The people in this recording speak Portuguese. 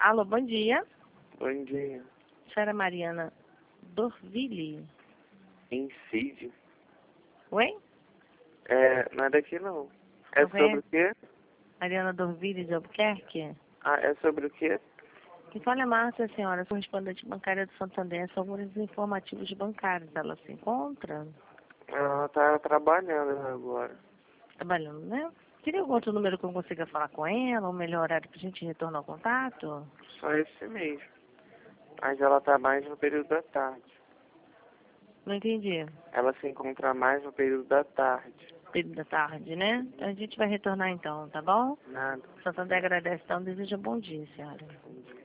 Alô, bom dia. Bom dia. Senhora Mariana Dorville. Incídio? Oi? Não é daqui não. É Não sobre o conhece? quê? Mariana Dorville de Albuquerque? Ah, é sobre o quê? Que fala, Márcia, senhora, correspondente bancária do Santander, são alguns informativos bancários. Ela se encontra Ela tá trabalhando agora. trabalhando, né? Teria algum outro número que eu consiga falar com ela, ou melhor horário pra gente retornar ao contato? Só esse mesmo. Mas ela tá mais no período da tarde. Não entendi. Ela se encontra mais no período da tarde. Período da tarde, né? Então a gente vai retornar então, tá bom? Nada. Santander agradece, então deseja bom dia, senhora.